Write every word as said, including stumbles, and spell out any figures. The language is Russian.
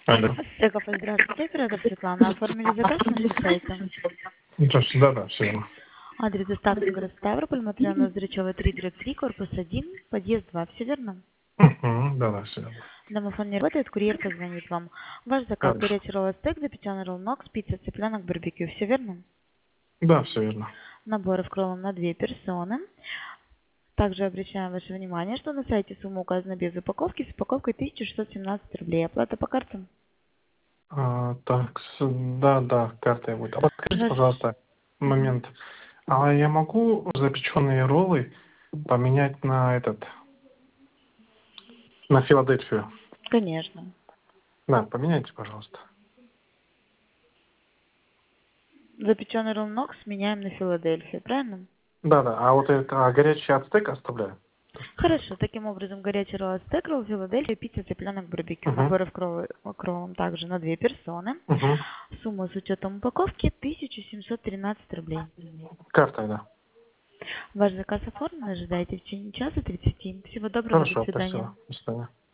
Алло. Стеков, здравствуйте, оператор Светлана. Оформили заказ на нашем сайте. Здравствуйте, да, да, все верно. Адрес доставки город Ставрополь, Матрена Зрачева, три дробь три, корпус один, подъезд два. Все верно? Угу, да, да, все верно. Домофон не работает, курьер позвонит вам. Ваш заказ: Хорошо. горячий ролл стейк, запеченный ролл нокс, пицца, цыпленок, барбекю. Все верно? Да, все верно. Наборы в кроллом на две персоны. Также обращаем ваше внимание, что на сайте сумма указана без упаковки, с упаковкой тысяча шестьсот семнадцать рублей. Оплата по картам. А, так, с- да, да, карта будет. А подскажите, Ваш... пожалуйста, Мгм. момент. А я могу запеченные роллы поменять на этот, на Филадельфию? Конечно. Да, поменяйте, пожалуйста. Запеченный ролл нокс меняем на Филадельфию, правильно? Да, да, а вот это, а горячий ацтек оставляю? То, что есть. Хорошо, таким образом горячий ролл стейк, ролл Филадельфия, пицца, цыпленок, барбекю. Угу, Наборы в крови- кровом также на две персоны. угу. Сумма с учетом упаковки тысяча семьсот тринадцать рублей. Картой, да. Ваш заказ оформлен, ожидайте в течение часа тридцати. Всего доброго, до Хорошо, свидания. спасибо. До свидания.